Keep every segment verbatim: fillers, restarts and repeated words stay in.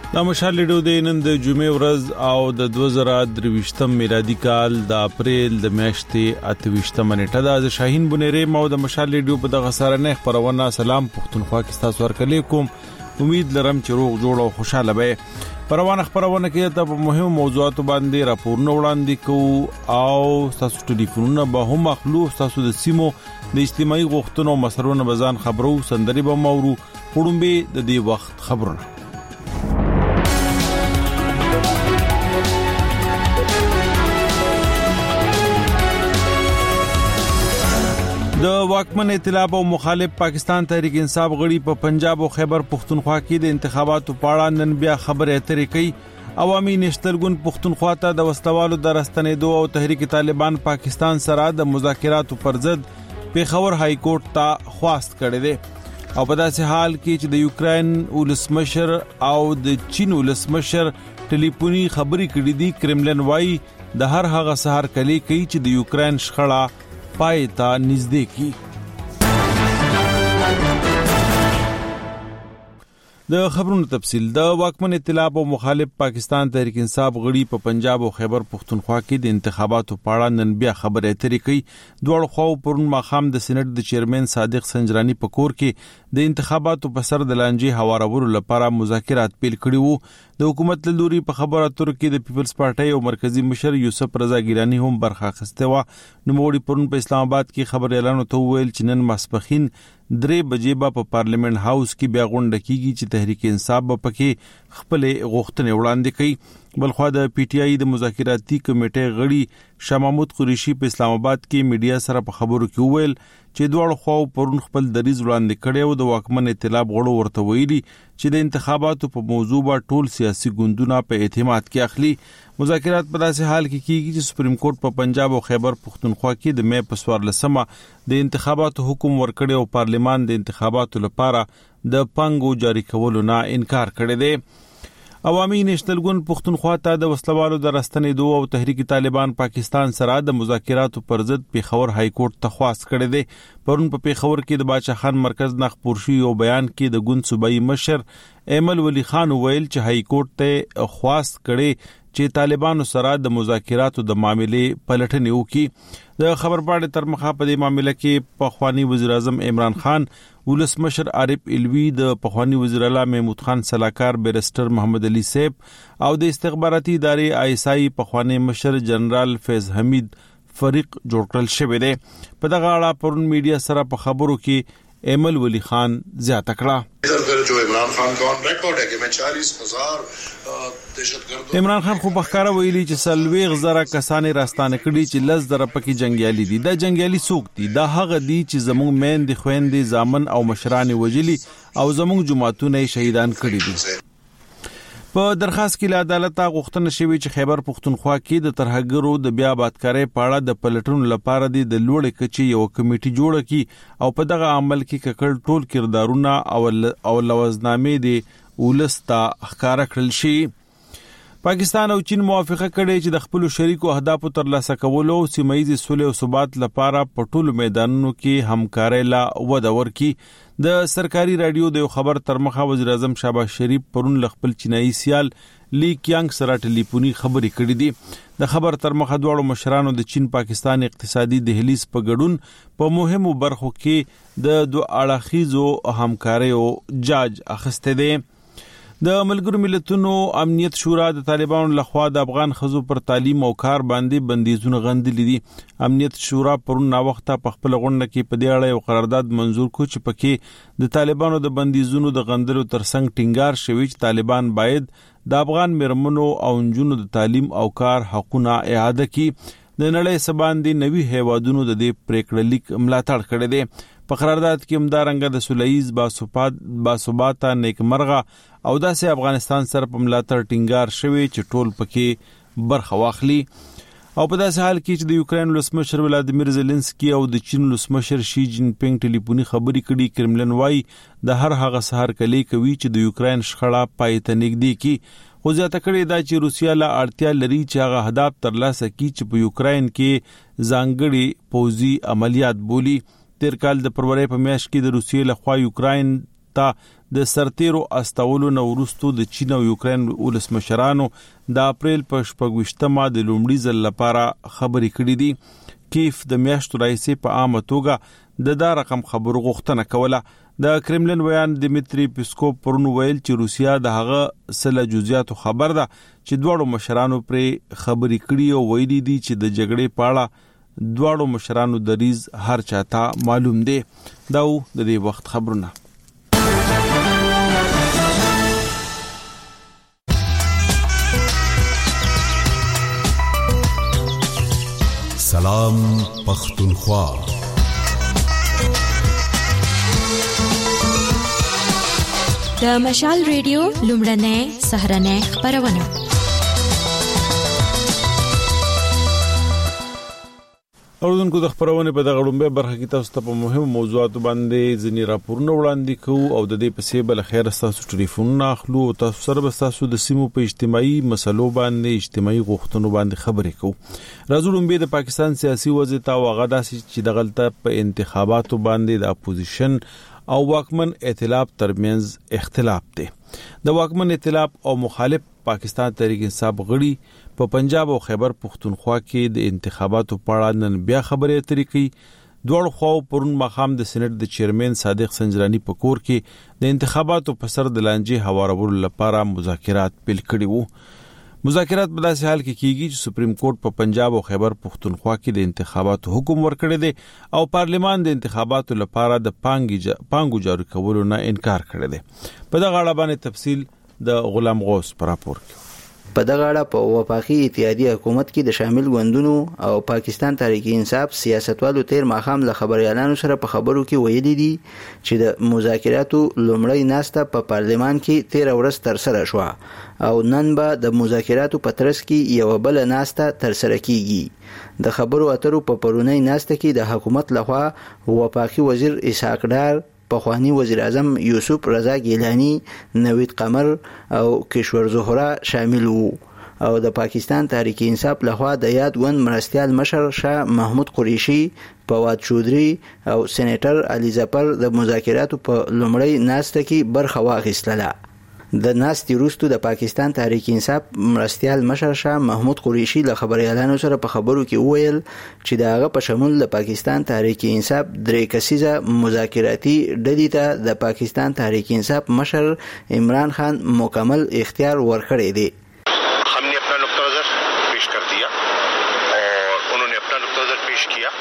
دا مشال لیډو د نن د جمعې ورځ او د دوه زره درویشتم میلادي کال د اپریل د میاشتې اته ویشتمه نیټه ده. د شاهین بنيري مو د مشال لیډو په دغه سره خبرونه سلام پښتونخوا کې تاسو ورکړل کوم. امید لرم چې روغ جوړ او خوشاله به. پروانه خبرونه کې ته په مهمو موضوعاتو باندې راپورونه وړاندې کوو او تاسو ټلیفونونه به هم اخلو. تاسو د سیمو د اجتماعي غوښتنو مسرونه بزان خبرو سندري به مورو پړومبه د دې وخت خبرونه. د واکمن ائتلاف او مخالف پاکستان تحریک انصاف غړي په پنجاب او خیبر پختونخوا کې د انتخاباتو په اړه نن بیا خبرې اترې کوي. عوامي نشترګون پختونخوا ته د وسلوالو د راستنېدو او تحریک طالبان پاکستان سره د مذاکراتو پر ضد پیښور های کورټ ته خواست کړی دی او په داسې حال کې چې د یوکرين ولسمشر او د چین ولسمشر ټلیفوني خبرې کړې دي. کرملن وايي د هر هغه سحر کلی کوي چې د یوکرين شخړه پای ته نږدې کی. د خبرونو تفصیل. د واکمن ائتلاف او مخالف پاکستان تحریک انصاف غړي په پنجاب او خیبر پختونخوا کې د انتخاباتو په اړه نن بیا خبرې اترې کوي. دوه خو پرون ماخام د سېنات د چیرمن صادق سنجرانی په کور کې د انتخاباتو په سر د لانجې هوارولو لپاره مذاکرات پیل کړي وو. د حکومت له لوري په خبره اترو کې د پیپلز پارټي او مرکزی مشر یوسف رضا ګیلانی هم برخه اخیسته و. نو موږ پرون په اسلام آباد کې خبر اعلان ته ویل چې نن ماسپخین درې بجې به په پارلیمنت هاوس کې بیا غونډه کیږي چې تحریک انصاف به پکې خپل غوښتنې وړاندې کوي. بلخو د پی ټی آی د مذاکراتي کمیټې غړي شاه محمود قریشي په اسلام آباد کې میډیا سره په خبرو کې ویل چې دوه خو پرون خپل دریز وړاندې کړي او د واکمن ائتلاف غړو ورته ویلي چې د انتخاباتو په موضوع به ټول سیاسي ګوندونه په اعتماد کې اخلي. مذاکرات په داسې حال کې کیږي چې سپریم کورټ په پنجاب او خیبر پختونخوا کې د مې په څوارلسمه د انتخاباتو حکم ورکړي او پارلیمان د انتخاباتو لپاره د پنګو جاری کولو نه انکار کړی دی. عوامي نشتلګون پختونخوا ته د وسلوالو د راستنېدو او تحریک طالبان پاکستان سره د مذاکراتو پر ضد پیښور های کورټ ته خواست کړی دی. پرون په پیښور کې د باچا خان مرکز نه خبر شوی او بیان کې د ګوند صوبایي مشر ایمل ولی خان ویل چې های کورټ ته خواست کړي چې طالبانو سره د مذاکراتو د معاملې پلټنې وکړي. د خبرپاڼې تر مخه په دې معاملې کې پخوانی وزیر اعظم عمران خان، ولسمشر عارف الوی، د پخوانی وزیر اعلی محمود خان سلاکار بیرسټر محمد علي سیب او د استخباراتي ادارې آی ایس آی پخوانی مشر جنرال فیض حمید فریق جوړ کړل شوی دی. په دغه اړه پرون میډیا سره په خبرو کې ایمل ولی خان زیاته کړه. جو عمران خان کا ریکارډ ہے کہ میں چالیس ہزار دہشتګرد عمران خان خو بخکاره ویلي چې سلويغ زره کسانې راستانه کړي چې لز در پکې جنگیالي دي. دا جنگیالي څوک دي؟ دا هغه دي چې زموږ میندې خويندې زامن او مشران وجلي او زموږ جماعتونه شهیدان کړي دي. په درخواست کې له عدالت غوښتنه شوې چې خیبر پختونخوا کې د ترهګرو د بیا آبادکارۍ په اړه د پلټنو لپاره د لوړې کچې یو کمیټه جوړه کړي او په دغه عمل کې ککړ ټول کردارونه او او لوازنامې د ولستا ښکارا کړل شي. پاکستان او چین موافقه کړې چې د خپل شریکو اهدافو ترلاسه کولو او سیمایي سولې او ثبات لپاره په ټولو میدانونو کې همکاري لا وده ورکړي. د سرکاري رادیو د خبر ترمخه وزیر اعظم شهباز شریف پرون خپل چینایي سیال لی کیانګ سره ټلیفوني خبرې کړې دي. د خبر ترمخه دوه مشرانو د چین پاکستان اقتصادي دهلیز په ګډون په مهمو برخو کې د دوه اړخیزو همکارۍ او جاج اخسته دي. د ملګرو ملتونو امنیت شورا د طالبانو لخوا د افغان خزو پر تعلیم او کار باندې بندیزونه غندلې دي. امنیت شورا پرون نا وخت په خپل غونډه کې په دې اړه یو قرارداد منزور کړ چې پکې د طالبانو د بندیزونو د غندلو ترڅنګ ټینګار شوی چې طالبان باید د افغان مرمنو او انجونو د تعلیم او کار حقوقونه اعاده کړي. د نړۍ سباندې نوي هیوادونو د دې پریکړه لیک ملاتړ کړی دی. په قرارداد کې همدارنګه د سولهییز باثبات باثباته نیکمرغه او داسې افغانستان سره په ملاتړ ټینګار شوی چې ټول پکې برخه واخلي. او په داسې حال کې چې د یوکرين ولسمشر ولادیمیر زيلنسکي او د چین ولسمشر شي جین پینګ ټلیفوني خبرې کړي. کرملن وايي د هر هغه سحر کلی کوي چې د یوکرين شخړه پای ته نږدې کی. خو ځاته کړي دا چې روسیا لا اړتیا لري چې هغه هدف ترلاسه کړي چې په یوکرين کې ځانګړي پوځي عملیات بولی. تیر کال د فروری په میاشت کې د روسیې لخوا یوکرين ته د سرتیرو استولو نه وروسته د چین او یوکرين ولسمشرانو د اپریل په شپږویشتمه د لومړي ځل لپاره خبرې کړې دي. کیف د میاشتو راځي په عامه توګه د دا رقم خبرو غوښتنه کوله. د کرملن ویان دمیتری پیسکوف پرونو ویل چې روسیا د هغه سله جزئیاتو خبر ده چې دواړو مشرانو پر خبرې کړي او ویلي دي چې د جګړې په اړه دواړو مشرانو دریز هر چاته معلوم دی. دا د دې وخت خبرونه. سلام پختونخوا. د مشال ریډیو لومړنۍ سهرنۍ خبرونه. اوردونکو د خبرونه په دغه لومبه برخه کې تاسو ته په مهمو موضوعاتو باندې ځینی راپورونه وړاندې کوو او د دې په سی بل خیر تاسو ټلیفونونه اخلو او تاسو سره به تاسو د سیمو په اجتماعي مسلو باندې اجتماعي غوښتنو باندې خبرې کوو. راځو لومبه د پاکستان سیاسي وضعیت او غدا چې د غلطه په انتخاباتو باندې د اپوزیشن او واکمن ائتلاف ترمنځ اختلاف دی. د واکمن ائتلاف او مخالف پاکستان تحریک انصاف غړي په پنجاب او خیبر پختونخوا کې د انتخاباتو په اړه نن بیا خبرې اترې کوي. دوړ خو پرون مخام د سېنات د چیرمن صادق سنجرانی په کور کې د انتخاباتو په سر د لانجې هوارولو لپاره مذاکرات پیل کړي وو. مذاکرات په داسې حال کې کیږي چې سپریم کورټ په پنجاب او خیبر پختونخوا کې د انتخاباتو حکم ورکړی دی او پارلیمان د انتخاباتو لپاره د پانګي پانګو جاري کولو نه انکار کړی دی. په دغه اړه باندې تفصیل د غلام غوث پر راپور کې. په دغه اړه په وفاقي اتحادیه حکومت کې د شامل غوندونو او پاکستان تحریک انصاف سیاستوالو تیر ماخام له خبريالانو سره په خبرو کې ویلي دي چې د مذاکراتو لومړی ناسته په پارلمان کې تیر ورځ تر سره شو او نن به د مذاکراتو په ترڅ کې یو بل ناسته تر سره کیږي. د خبرو اترو په پرونی ناسته کې د حکومت لخوا وفاقي وزیر اسحاق ډار، پخوانی وزیر اعظم یوسف رضا گیلانی، نوید قمر او کشور زهرا شامل وو او د پاکستان تحریک انصاف لخوا د یاد غون مرستیال مشر شاه محمود قریشی، فواد چودری او سېنیټر علي ظفر د مذاکراتو په لومړی ناسته کې برخه واخیستله. د ناستې وروسته د پاکستان تحریک انصاف مرستیال مشر شاه محمود قریشی له خبريالانو سره په خبرو کې وویل چې د هغه په شمول د پاکستان تحریک انصاف درې کسیزه مذاکراتي ډلې ته د پاکستان تحریک انصاف مشر عمران خان مکمل اختیار ورکړی دی. हमने अपना नुक्ता नजर पेश कर दिया और उन्होंने अपना नुक्ता नजर पेश किया.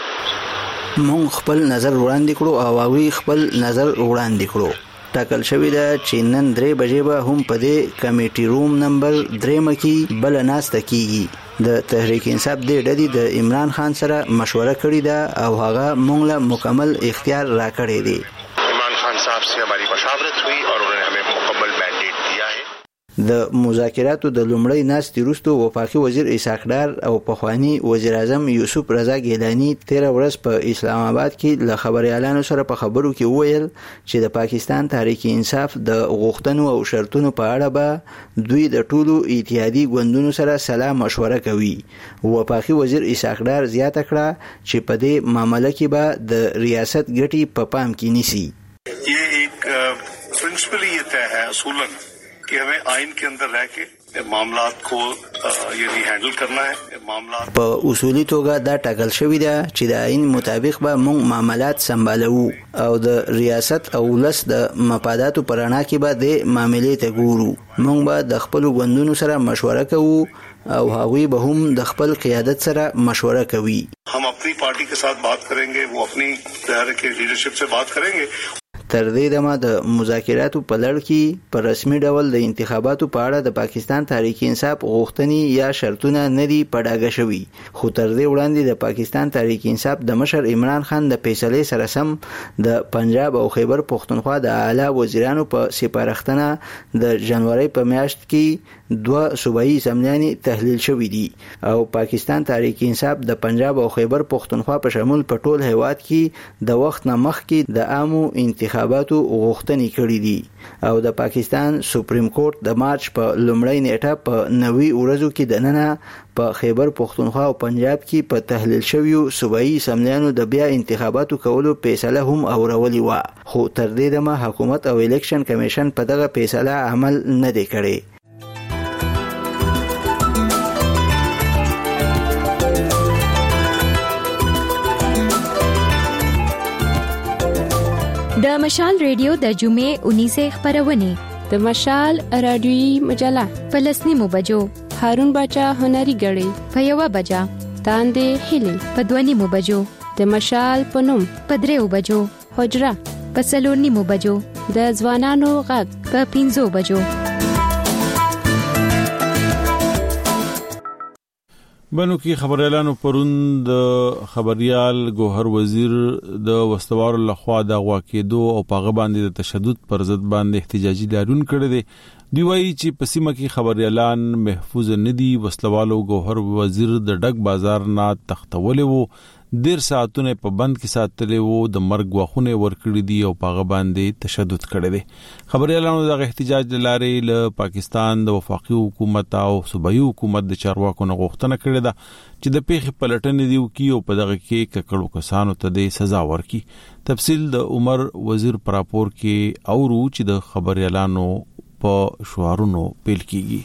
مونږ خپل نظر وړاندې کړو او هغوی خپل نظر وړاندې کړو. ټاکل شوی دا چې نن درې بجې به هم په دې کمیټي روم نمبر درې مکی بل ناسته کیږي. د تحریک انصاف دې ډلې د عمران خان سره مشوره کړې ده او هغه موږ له مکمل اختیار راکړی دی. عمران خان صاحب سے ہماری مشاورت ہوئی اور انہوں نے ہمیں مکمل مینڈیٹ دیا ہے. د مذاکراتو د لومړی ناستې وروسته وفاقي وزیر اسحاق ډار او پخوانی وزیر اعظم یوسف رضا گیلانی تیر ورځ په اسلام آباد کې له خبريالانو سره په خبرو کې وویل چې د پاکستان تحریک انصاف د غوښتنو او شرطونو په اړه به دوی د ټولو اتحادي ګوندونو سره سلا مشوره کوي. وفاقي وزیر اسحاق ډار زیاته کړه چې په دې معاملې کې به د ریاست ګټې په پام کې نیسي. یہ ایک پرنسپل یہ طے ہے اصولاً کہ ہمیں آئین کے اندر رہ کے معاملات کو یعنی هندل کرنا ہے. معاملات په اصولي توګه دا ټاکل شوی دی چې د آئین مطابق به موږ معاملات سمبالو او د ریاست او ولس د مفاداتو پر اړه کې به د معاملې ته ګورو. موږ به د خپل غوندونو سره مشوره کوو او هغوی به هم د خپل قیادت سره مشوره کوي. हम अपनी पार्टी के साथ बात करेंगे, वो अपनी तरह के लीडरशिप से बात करेंगे. تر دې دمه د مذاکراتو په لړ کې په رسمي ډول د انتخاباتو په اړه د پاکستان تحریک انصاف غوښتنې یا شرطونه نه دي په ډاګه شوي. خو تر دې وړاندې د پاکستان تحریک انصاف د مشر عمران خان د فیصلې سره سم د پنجاب او خیبر پختونخوا د اعلی وزیرانو په سپارښتنه د جنوري په میاشت کې دوه صوبایي اسمبلیانې تحلیل شوې دي او پاکستان تحریک انصاف د پنجاب او خیبر پختونخوا په شمول په ټول هیواد کې د وخت نه مخکې د عامو انتخاباتو انتخاباتو غوښتنې کړې دي او د پاکستان سپریم کورټ د مارچ په لومړۍ نیټه په نوي ورځو کې د ننه په خیبر پختونخوا او پنجاب کې په تحلیل شویو صوبایي اسمبلیانو د بیا انتخاباتو کولو فیصله هم اورولې و، خو تر دې دمه حکومت او الیکشن کمیشن په دغه فیصله عمل نه دی کړی. د مشال ریډیو د جمعې اونیسه خبرونه د مشال رادیویي مجله فلسطیني بجو هارون باچا هنري غړي په یو بجا تاندې هلي په دوه نیمو بجو د مشال پنوم په دریو بجو حجره په څلور نیمو بجو د ځوانانو غږ په پنځو بجو. بنو کې خبريالانو پرون د خبريال ګوهر وزیر د وسوار لخوا د واقعېدو او پاغه باندې د تشدد پر ضد باندې احتجاجي لاریون کړی دی. دی وایي چې په سیمه کې خبريالان محفوظ نه دي. وسلوالو ګوهر وزیر د ډک بازار نه تختولې وو، ډیر ساعتونه په بند کې ساتلې وو، د مرګ غوښونه ورکړي دي او پاغه باندې تشدد کړی دی. خبريالانو د احتجاج لارې له پاکستان د وفاقي حکومت او صوبایي حکومت د چارواکو نه غوښتنه کړې ده چې د پیښې پلټنې دی وکړي او په دغه کې ککړو کسانو ته د سزا ورکړي. تفصیل د عمر وزیر پر راپور کې اورو چې د خبريالانو په شعارونو پیل کیږي.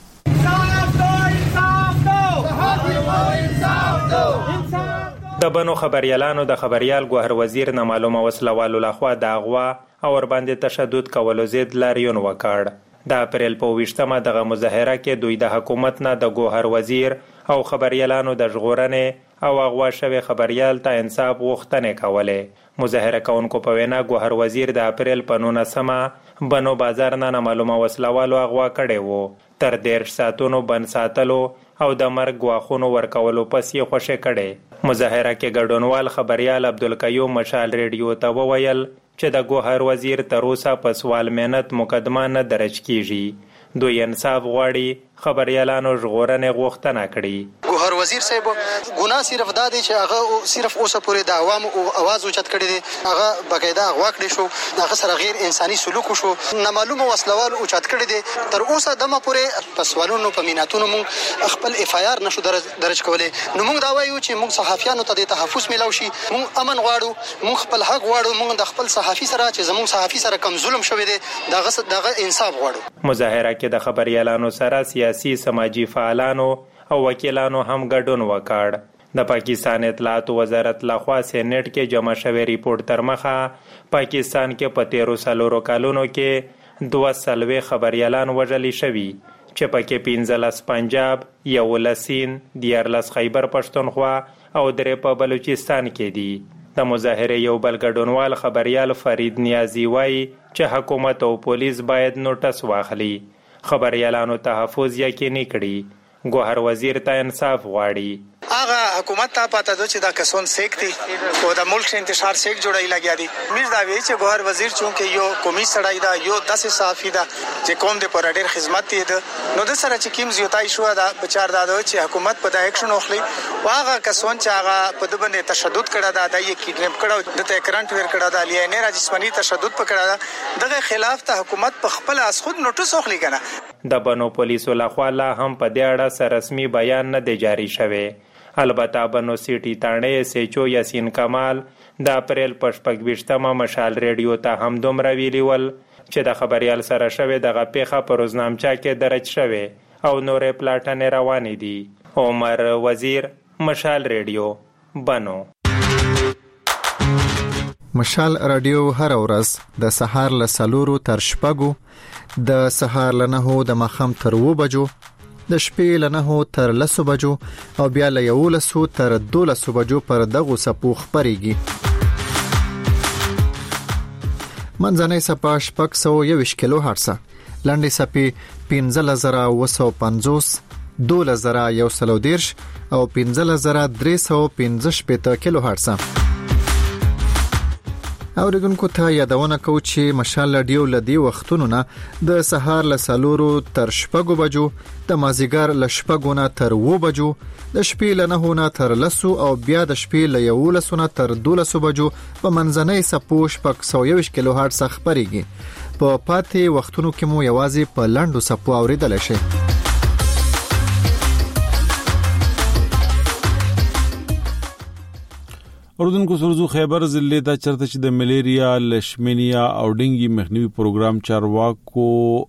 د بنو خبريالانو د خبريال ګوهر وزیر نه معلومه وسلوالو لخوا د اغوا او ور باندې تشدد کولو زید لاریون وکړ. د اپریل په ویشتمه دغه مظاهره کې دوی د حکومت نه د ګوهر وزیر او خبريالانو د ژغورنې او اغوا شوی خبريال ته انصاف غوښتنې کولې. مظاهره کوونکو په وینا ګوهر وزیر د اپریل په نولسمه بنو بازار نه معلومه وسلوالو اغوا کړي وو، تر دیرش ساعتونو بند ساتلو او د مرګ غواخونو ورکولو پس یې خوشې کړي. مظاهره کې ګډونوال خبريال عبدالقیوم مشال ریډیو ته وویل چې د ګوهر وزیر تر اوسه په سوال مهنت مقدمه نه درج کیږي. دوی انصاف غواړي، خبريالانو ژغورنې غوښتنه کړي. ګوهر وزیر صاحب ګناه صرف دا دی چې هغه صرف اوسه پورې د عوامو आवाज اوچت کړی دی، هغه بقاعده اغوا کړی شو، هغه سره غیر انساني سلوک وشو، نامعلومه وسلوال اوچت کړی دی. تر اوسه دمه پورې په سوالونو په میناتونو مونږ خپل اف آی آر نشو درج کولای. نو مونږ دا وایو چې مونږ صحافیانو ته د تحفظ ملو شي، مونږ امن غواړو، مونږ خپل حق غواړو، مونږ د خپل صحافي سره چې زمونږ صحافي سره کم ظلم شوی دی دغه دغه انصاف غواړو. مظاهره کې د خبريالانو سره سیاسي سماجی فعالانو او وکیلانو هم ګډون وکړ. د پاکستان اطلاعات وزارت لخوا سینټ کې جمع شوی ریپورت تر مخه پاکستان کې په تیرو سلورو کالونو کې دوه سلوي خبريالان وژل شوي چې پکې پنځلس پنجاب، یولس سیند، دیارلس خیبر پښتونخوا او درې په بلوچستان کې دي. د مظاهره یو بل ګډونوال خبريال فرید نیازی وایي چې حکومت او پولیس باید نوټس واخلي، خبريالانو تحفظ یقیني کړي. ګوهر وزیر ته انصاف غواړي. هغه حکومت ته پاته ده چې دا کسون سیک دي او د ملک انتشار سیک جوړای لګیا دي. میر دا وی چې ګوهر وزیر چونکه یو قومي سړی دا یو داسې صحافي دا چې قوم د پر ډېر خدمت دی نو د سره چې کیم زیاتای شو دا بچار دا چې حکومت په دا اکشن واخلي. واغه کسون چې هغه په د باندې تشدد کړه دا د یې کیډنیپ کړه د ته کرنٹ ور کړه دا لې نه راجسمنی تشدد پکړه دغه خلاف ته حکومت په خپل اس خود نوټس واخلي کنه. د بنو پولیسو لخوا لا هم په دې اړه سره رسمي بیان نه دی جاری شوی. البته بنو سیټي تانه سېچو یاسین کمال د اپریل په شپږ ویشتمه مشال ریډیو ته هم دومره ویلي ول چې د خبريال سره شوی دغه پیښه په روزنامچه کې درج شوی او نورې پلاټنې روانې دي. عمر وزیر، مشال ریډیو، بنو. مشال رادیو هر ورځ د سهار له سلورو تر شپږو، د سهار له نهو د ماښام تر اوو بجو، د شپې له نهو تر لسو بجو او بیا له یولسو تر دولسو بجو پر دغو څپو خپرېږي. منځنۍ څپه شپږ سوه یوویشت کیلو هرټزه، لنډې څپې پنځلس زره اوه سوه پنځوس، دولس زره یو سل او دېرش او پنځلس زره درې سوه پنځه شپېته کیلو هرټزه. اوریدونکو ته یادونه کو چې مشال رادیو لدی وختونو نه د سهار له سالورو تر شپږو بجو، د مازیګر له شپږو نه تر اوو بجو، د شپې له نهو نه تر لسو او بیا د شپې له یولسو نه تر دولسو بجو په منځنۍ څپو شپږ سوه یوویشت کیلو هرټز خپرېږي. په پاتې وختونو کې مو یوازې په لنډو څپو اوریدلی شئ. اردوونکو سرزو خیبر ضلع ته چرته چې د ملیریا، لشمینیا او ډینګي مخنیوي پروګرام چارواکو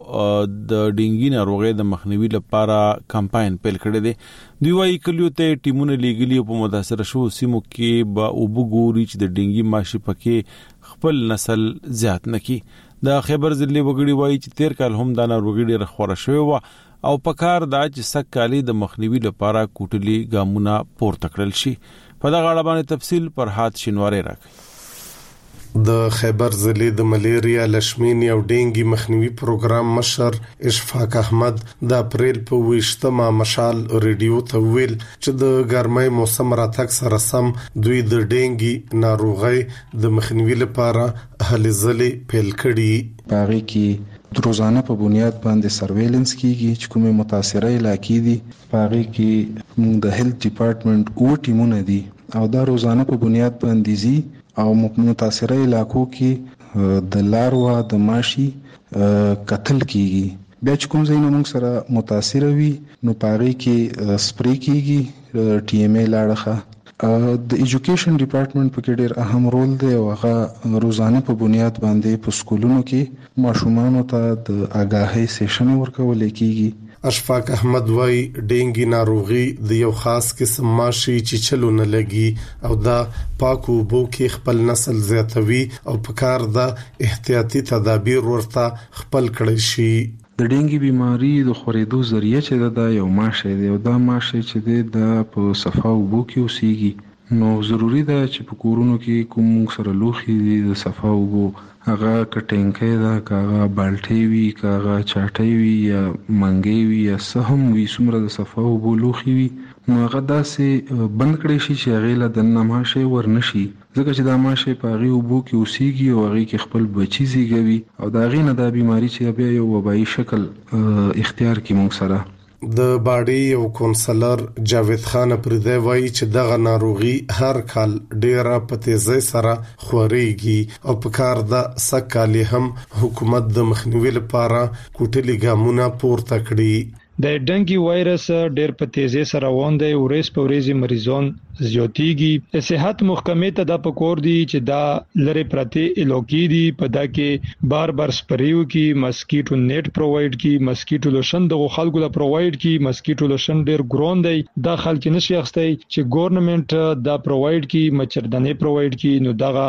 د ډینګي ناروغۍ د مخنیوي لپاره کمپاین پیل کړی دی. دوی وايي کلیو ته ټیمونه لیږلي او په متاثره شوو سیمو کې به اوبه ګوري چې د ډینګي ماشي پکې خپل نسل زیات نکي. د خیبر ضلع وګړي وايي چې تیر کال هم دا ناروغي ډېره خوره شوې وه او پکار دا چې سږ کالي د مخنیوي لپاره کوټلي ګامونه پورته کړل شي. په دغه اړه باندې تفصیل فرحات شینواری راکړي. د خیبر ضلع د ملیریا، لشمینیا او ډینګي مخنیوي پروګرام مشر اشفاق احمد د اپریل په ویشتمه مشال ریډیو ته ویل چې د ګرمۍ موسم راتګ سره سم دوی د ډینګي ناروغۍ د مخنیوي لپاره هلې ځلې پیل کړي. باغی کې روزانه په بنیاد باندې سرویلنس کیږي چې کومه متاثره علاقې دي. باغی کې موږ د هیلث ډپارټمنټ او ټیمونه دي او دا روزانه په بنیاد باندې زی او متاثره علاقو کې د لاروا د ماشي قتل کیږي. بیا چې کوم ځای نه موږ سره متاثره وي نو باغی کې سپری کیږي ټي ام ای لاړه. د ایجوکیشن ډپارټمنټ په کې ډېر اهم رول دی او هغه روزانه په بنیاد باندې په سکولونو کې ماشومانو ته د آگاهۍ سیشن ورکول کیږي. اشفاق احمد وايي ډینګي ناروغي د یو خاص قسم ماشي چې چلو نه لګي او دا پاکو بو کې خپل نسل زیاتوي او پکار دا احتیاطي تدابیر ورته خپل کړی شي. د ډینګي بیماری د خورېدو ذریعہ چې دا یو ماشه دی او دا ماشه چې د په صفا وبو کې اوسېږي نو ضروری ده چې په کورونو کې کوم سره لوخي دي د صفا وبو هغه کټینګي دا کاغه بالټي وی کاغه چاټي وی یا منګي وی یا سهم وی سمره د صفا وبو لوخي وی نو هغه داسې بند کړی شي چې هغه له دنه ماشه ورنشي ځکه چې دا ماشه په هغه وبو کې اوسېږي او هغه کې خپل بچی زیږوي او دا غینه د بیماری چې بیا یو وبایي شکل اختیار کی مونږ سره. د باډي او کونسلر جاوید خان پردی وایي چې دغه ناروغي هر کال ډیره په تیزی سره خوريږي او په کار د سکالي هم حکومت د مخنیوي لپاره کوټلي ګامونه پورته کړي. د ډنګي وایرس ډېر په تیزی سره روان دی او ریس په ریزي مریضان زیاتیږي. صحت محکمې ته دا پکور دي چې دا لری پرته الوکی دي په دا کې بار بار سپریو کې مسکیټو نیټ پرووایډ کی مسکیټو لوشن د خلکو لا پرووایډ کی مسکیټو لوشن ډېر ګرون دی دا خلک نشي اخستای چې ګورنمنت دا پرووایډ کی مچردانې پرووایډ کی نو دا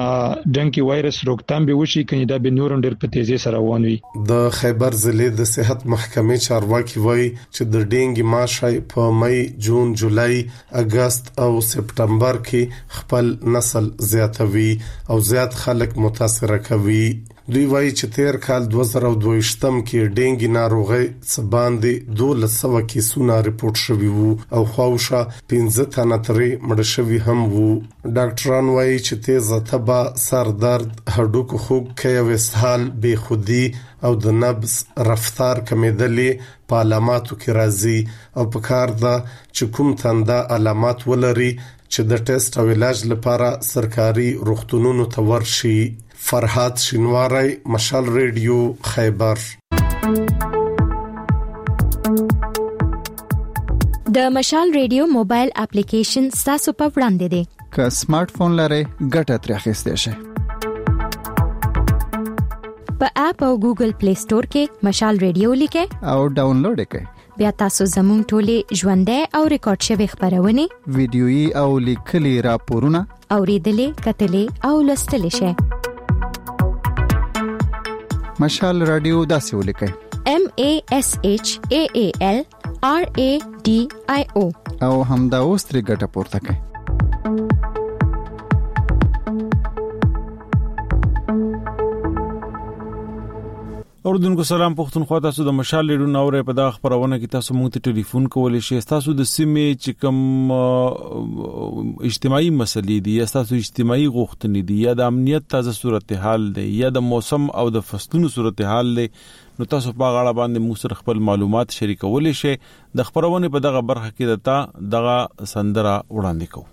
ډنګي وایرس روکتام به وشي کني دا به نور ډېر په تیزی سره روان وي. د خیبر ضلع د صحت محکمې چارواکي وایي چې د ډینګي ماشي په مې، جون، جولای، اگست او سپټمبر کې خپل نسل زیاتوي او زیات خلک متاثر کوي. دوی وایي چې تیر کال دوه زره دوه کې ډینګي ناروغي سباندې دوه سوه کیسونه رپورټ شوي وو او خواوشه پنځه تنه ترې مړ شوي هم وو. ډاکټران وایي چې تیزه تبه، سر درد، هډوکو خوږ کې وسهال، بې خودي او د نبض رفتار کمیدلې په علاماتو کې راځي او په کار ده چې کوم تنده علامات ولري چې د ټیسټ او علاج لپاره سرکاري روغتونونو ته ورشي. فرحات شینواری، مشال ریډیو، خیبر. د مشال ریډیو موبایل اپلیکیشن تاسو په وړاندې دی. که سمارټ فون لرئ ګټه ترې اخیستئ شئ. په اپ او ګوګل پلی سٹور کې مشال ریډیو لیکئ او ډاونلوډ کړئ. بیا تاسو زموږ ټولې ژوندۍ او ریکارډ شوی خبرونه، ویډیويي او لیکلي راپورونه اوریدلې، کتلې او لوستلې شئ. مشال رادیو داسې ولیکئ: M A S H A A L R A D I O او همدا اوس ترې ګټه پورته کړئ. اوردونکو سلام پښتونخوا، تاسو د مشال ریډیو نوره په دغه خبرونه کې تاسو مونږ ته ټلیفون کولای شئ. تاسو د سیمې چې کوم اجتماعي مسلې دي یا تاسو اجتماعي غوښتنې دي یا د امنیت تازه صورتحال دی یا د موسم او د فصلونو صورتحال دی، نو تاسو په غاړه باندې موږ سره خپل معلومات شریکولای شئ. د خبرونه په دغه برخه کې دتا دغه سندره وړاندې کوو.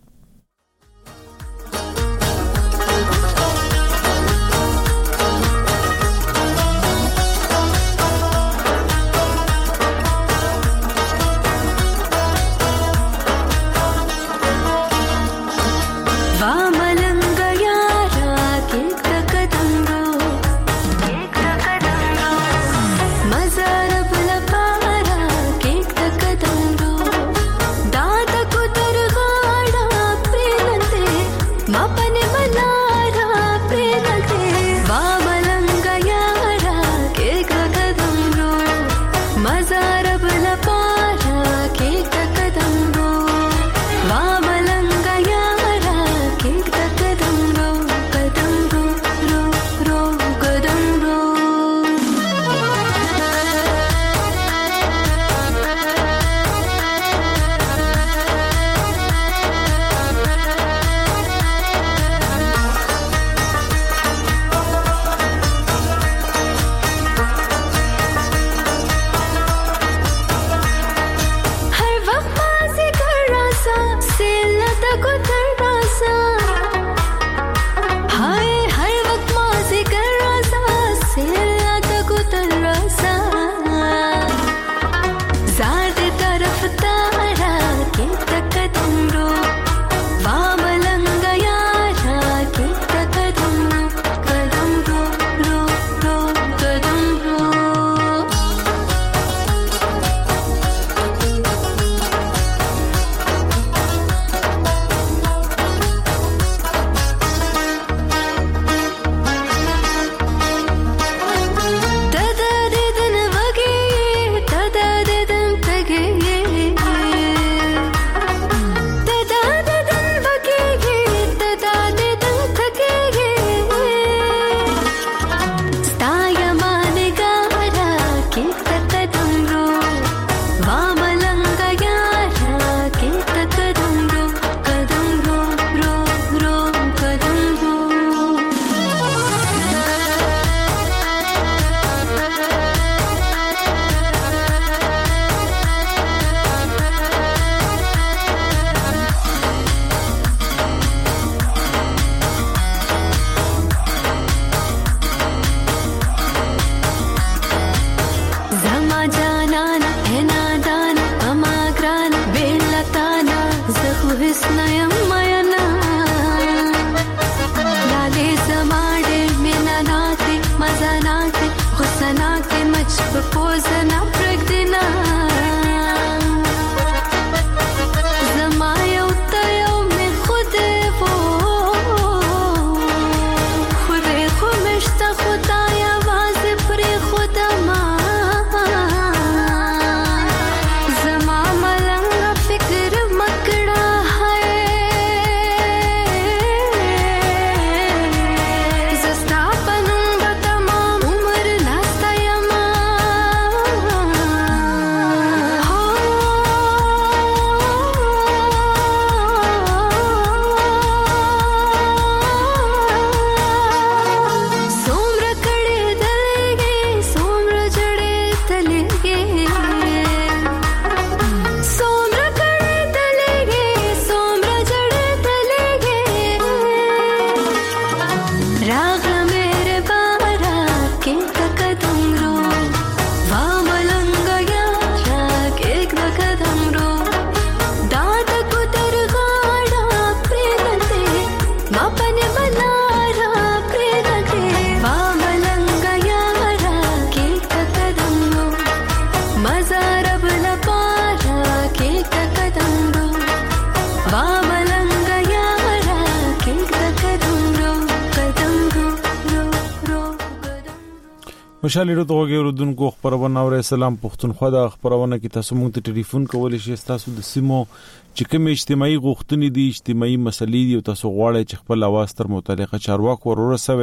مشال ریډیو ته وګورئ خبرونه او سلام پښتونخوا د خبرونه کې تاسو مونږ ته ټلیفون کولای شئ. تاسو د سیمو چې کوم اجتماعي غوښتنې دي، اجتماعي مسلې دي او تاسو غواړئ چې خپل اواز تر متعلقه چارواکو ورسوي،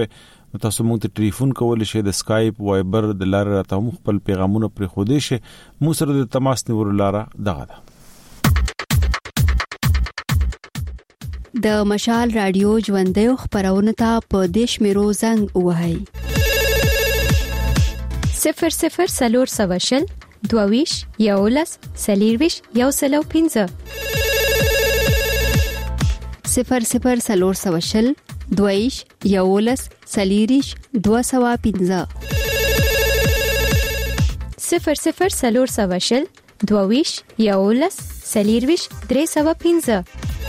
نو تاسو موږ ته ټلیفون کولای شئ د اسکایپ وایبر د لارې راته مو خپل پیغامونه پرې خو دې شي مو سره د تماس نیولو لاره دغه ده. د مشال رادیو ژوندې خبرونه ته په دیش میرو زنګ وهاي صفر صفر سلور سواشل دوویش یولس سلیرویش یو سلو پینزه صفر صفر سلور سواشل دوویش یولس سلیریش دو سوا پینزه صفر صفر سلور سواشل دوویش یولس سلیرویش درې سوا پینزه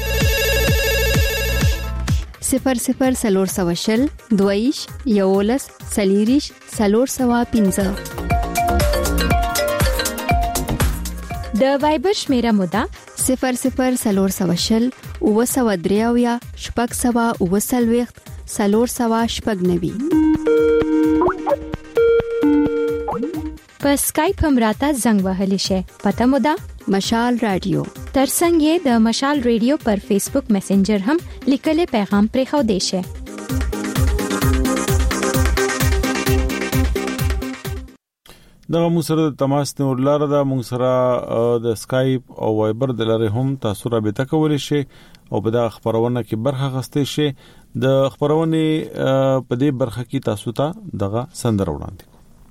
صفر صفر سلور سواشل دویش یولس سلیریش سلور سوا پینزه د وایبر شمیره مودا صفر صفر سلور سواشل او سوا دریاویا شپږ سوا او سلويخت سلور سوا شپږ نوي په اسکایپ هم راته زنګ وهلی شي پته مودا مشال رادیو ترڅنګ یې د مشال رادیو پر فیسبوک میسنجر هم لیکل پیغام پرې خو دی شي. دا مو سره تماس نه ولر دا مو سره د اسکایپ او وایبر د لارې هم تاسو رابطه کولای شئ او په دا خبرونه کې برخه غستې شئ. د خبرونه په دې برخه کې تاسو ته دغه سندره وړاندې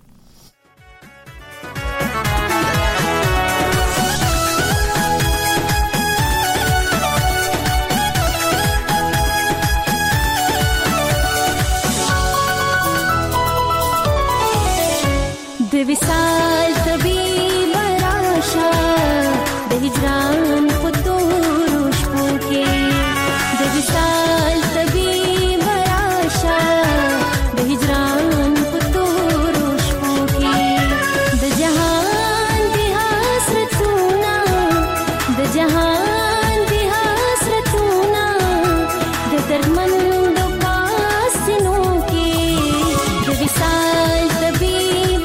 د وصال طبيب راشه د هجران په تورو شپو کې د وصال طبيب راشه د هجران په تورو شپو کې د جهان د حسرتونه د جهان د حسرتونه د درمند پاسینو کې د وصال طبيب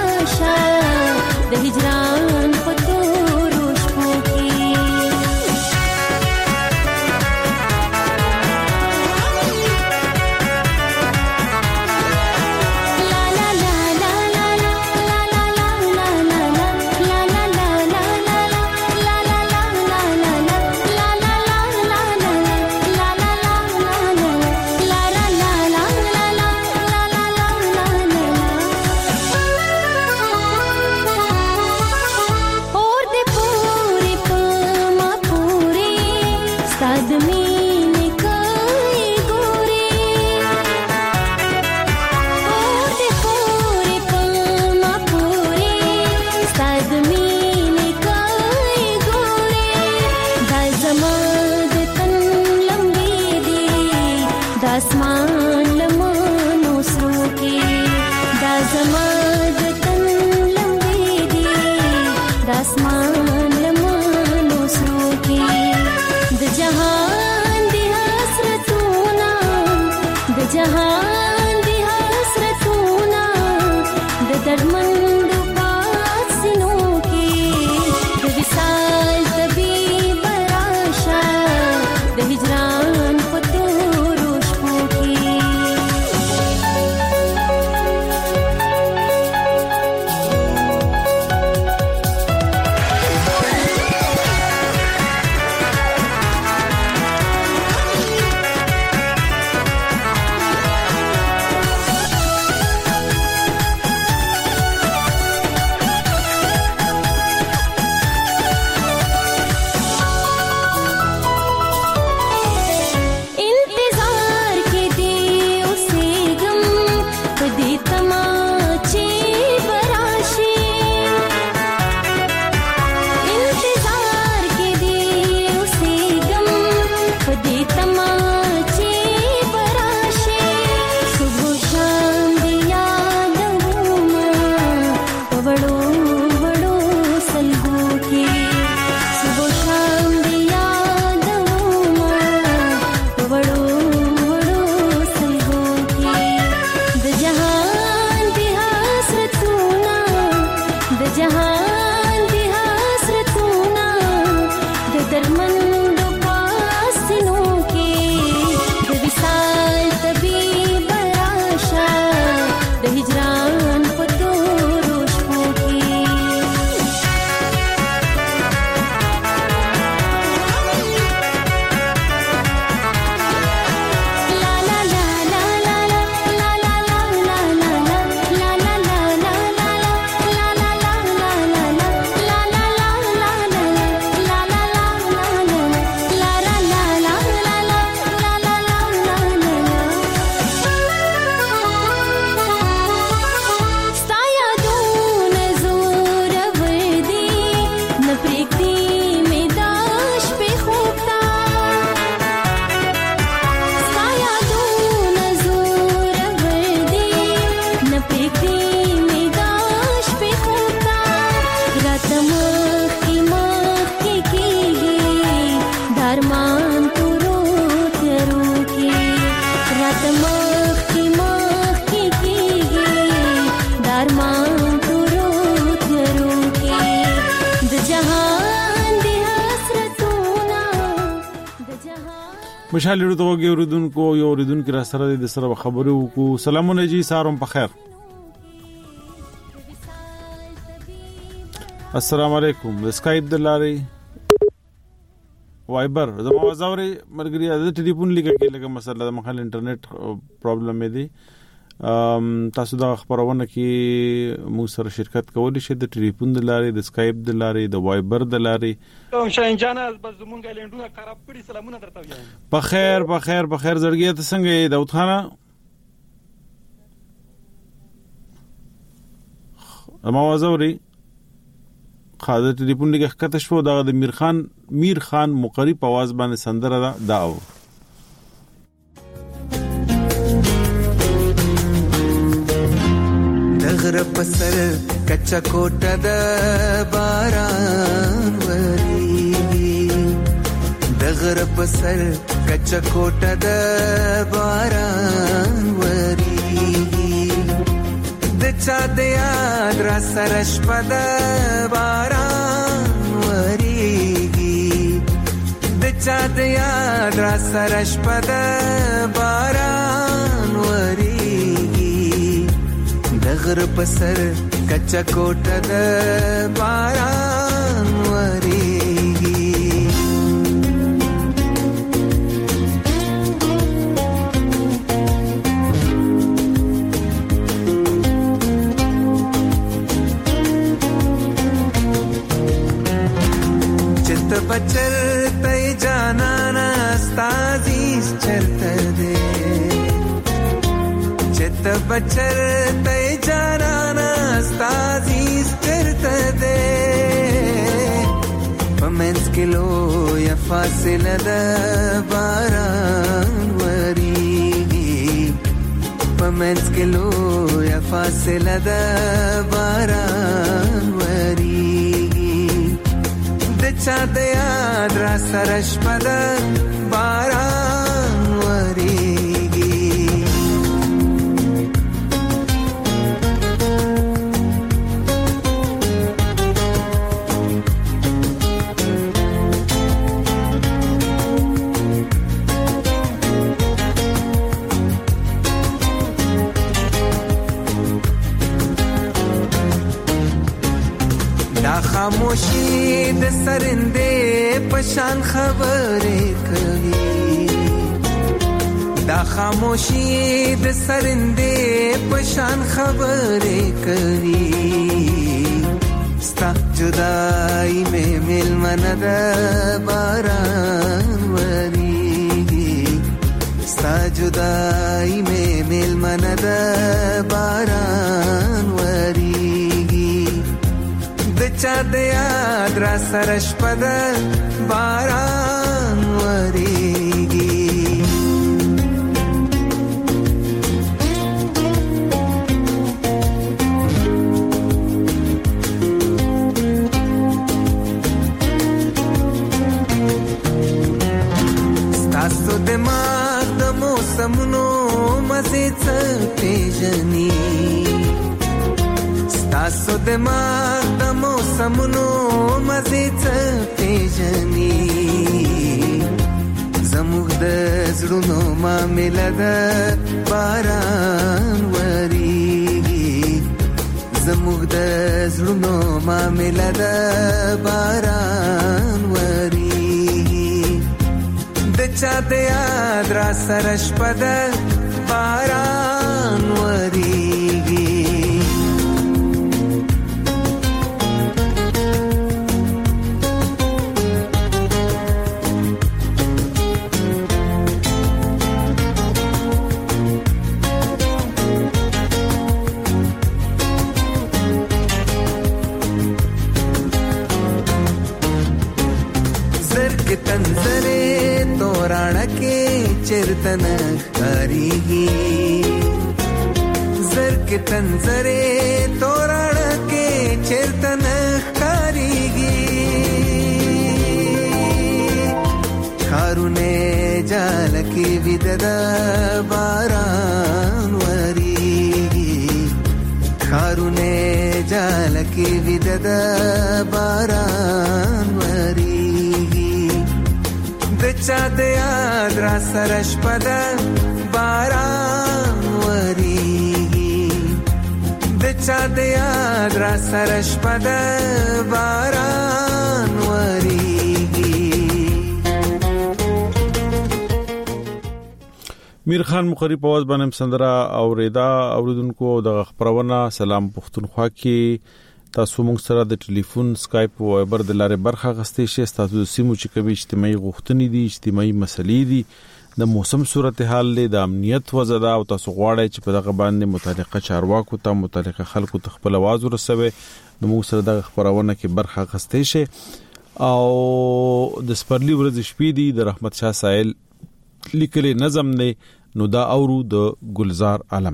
د هجران په تورو شپو کې لا لا لا لا لا لا لا لا لا لا لا لا لا لا اسمان لمنو سرو کې دا زما د تن لمبې دي د اسمان لمنو سرو کې د جهان د حسرتونه د جهان د حسرتونه د دردمند پاسینو کې د وصال طبيب راشه د هجران په تورو شپو کې مشال ورته اوریدونکو یو اوریدونکو را سره د سره خبرو کو. سلامونه جی، سارم په خیر. السلام علیکم. د سکایپ د لارې وایبر زموږ زاوري مرګري د ټلیفون لیکه کې لګه مسله د مخال انټرنیټ پرابلم دی. تاسو دا خبرونه کې مو سره شرکت کولی شئ د ټلیفون د لارې، د سکایپ د لارې، د وایبر د لارې. کوم شاین جان بس زمونږ لندونه خراب کړي. سلامونه درته وایم. په خیر په خیر په خیر زړګي ته څنګه یې داوود خان؟ ما وزوري خاطر ټلیفون لیکه کته شو دا د میر خان میر خان مقری په आवाज باندې سندره دا داو. دغر پسر کچا کوټه د باران وری، دغر پسر کچا کوټه د باران وری، د چا د یاد را سره شپه د باران وریږي، د چا د یاد را سره شپه د باران وریږي، د غر په سر کچا کوټه د باران وریږي. बचर तय जाना ना स्ताजीस चरते दे, चित बचर तय जाना ना स्ताजीस चरते दे, पमेंस किलो या फासिला द बारान वरीगी, पमेंस किलो या फासिला द बारान वरीगी, چا د یاد را سره شپه د باران وریږي. دا خاموشي د سرندې پشان خبرې کوي، دا خاموشي د سرندې پشان خبرې کوي، ستا جدائی مې ملمنه د باران وریږي، ستا جدائی مې ملمنه د باران وریږي، د چا د یاد را سره شپه د باران وریږي. ستاسو دماغ د موسمونو مزې څه پیژني، ستاسو دماغ د موسمونو مزې څه پیژني، زموږ د زړونو معامله د باران وریږي، زموږ د زړونو معامله د باران وریږي، د چا د یاد را سره شپه د باران وریږي. तंजरे तोराना के चिरतन करीगी, जर के तंजरे तोराना के चिरतन करीगी, खारुने जाल की विदद बारान वरीगी, खारुने जाल की विदद बारान वरीगी, چا د یاد را سره شپه ده باران وریږي د چا د یاد را سره شپه ده باران وریږي. میر خان مقری په आवाज باندې سندره اوریدا اوریدونکو د خبرونه سلام پښتونخوا کې تاسو موږ سره د ټلیفون سکایپ او وایبر د لارې برخه غستې شي. تاسو د سیمو چې کوي اجتماعي غوښتنې دي اجتماعي مسلې دي د موسم صورتحال له د امنیت وزدا او تاسو غواړئ چې په دغه باندې متعلقه چارواکو ته متعلقه خلکو ته خپل आवाज ورسوي نو موږ سره د خبرونه کې برخه غستې شي. او د سپرلی ورځ شپې دي د رحمت شاه سائل لیکلي نظم نه نو دا اورو د گلزار عالم.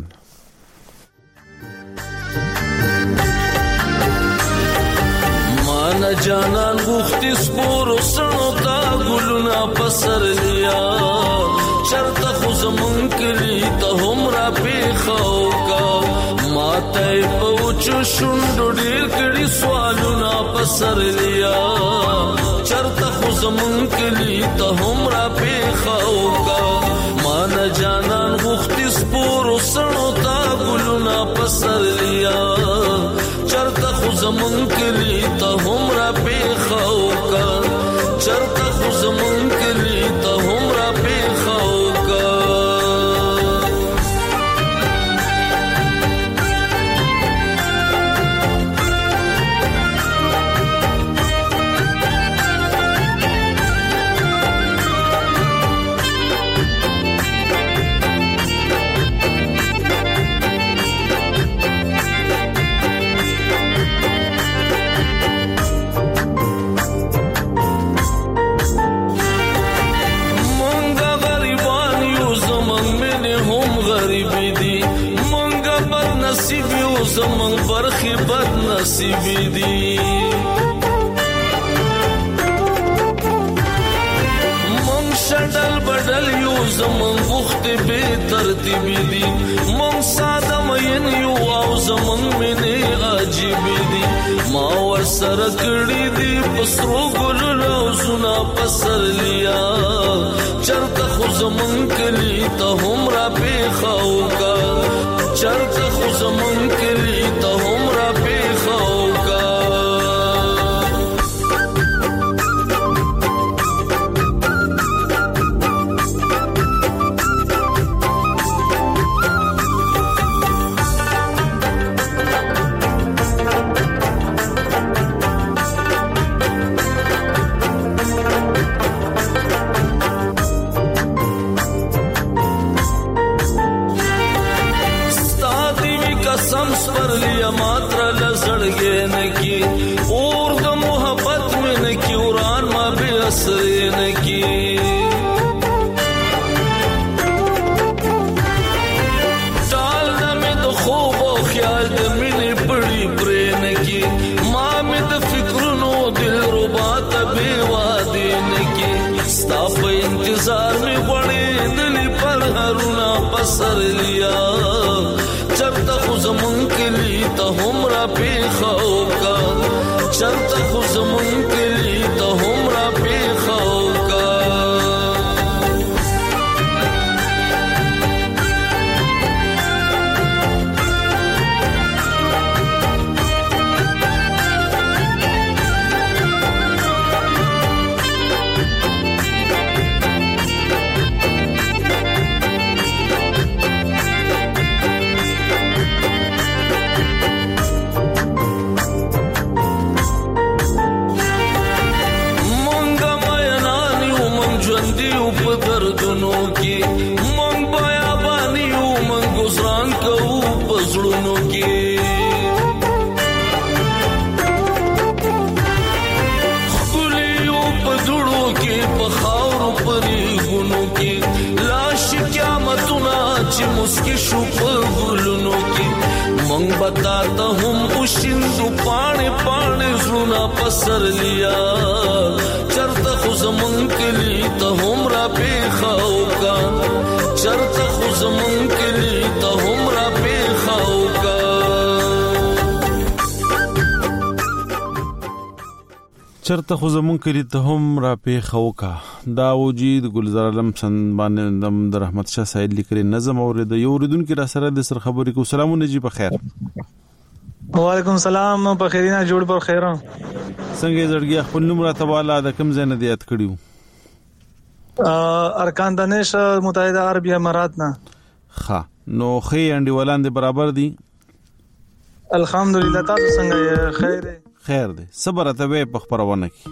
مان جانان غوختی سپور سنو تا گلونا پسر لیا چرتا خوزمون کلی تا هم را پیخاو کا ماتای پوچو شندو دیر کڑی سوالونا پسر لیا چرتا خوزمون کلی تا هم را پیخاو کا مان جانان غوختی سپور سنو تا گلونا پسر لیا چرتا خوزمون کلی تا هم را پیخاو کا چرتا خوزمون کلی تا هم را پیخاو کا. زمن برخی بد نصیبی دی من شدل بدل یو زمن وخت بے ترتیبی دی من ساده مین یو او زمن منی عجیبی دی ما ور سر کړی دی پسرو ګل روزنا پسر لیا چرته خو زمن کلی ته هم را پیخاو کا چرته خو زمن کلی ته هم را پیخاو کا. قسم پر لیا ماتر لزڑگے نکی اور د محبت میں نکی وران ما بے اثر نکی ټال میں د خوب او خیال د مینې بڑی پرې نکی ما میں د فکرونو دل ربا ته بے وادي نکی ستا په انتظار میں وړې دلی پر هرونا پسر لیا چرتا خو زمون کلی تا هم را پیخاو کا چرتا خو زمون کلی تا هم را پیخاو کا. دردونو کی مونږ بیا باندې مونږ گزاران کوو پزړونو کی خپلیو پزړو کی په خاور پرې غونو کی لاش قیامتونه چې مسکی شو په ګلونو کی مونږ بتا ته هم وشیندو پانه پانه زړونه پسر لیا چرته خو زمون کلی ته هم را پیخاو کا چرته خو زمون کلی ته هم را پیخاو کا. چرته خو زمون کلی ته هم را پیخاو کا دا وجید ګلزار علم سن باندې د رحمت شاه سید لیکلي نظم اورید یو اوریدونکو را سره د سر خبرې کو سلامونه جی په خیر. وعلیکم السلام په خیرینه جوړ پر خیره. څنګه زړګي خپل نوم راته والا د کم ځای نه دی یاد کړیو؟ ارکان دانش متحده عرب امارات نه. ها نو خې انډي ولان دي برابر دي؟ الحمدلله تاسو څنګه خیر خیر دي صبر ته به په خبرونه کې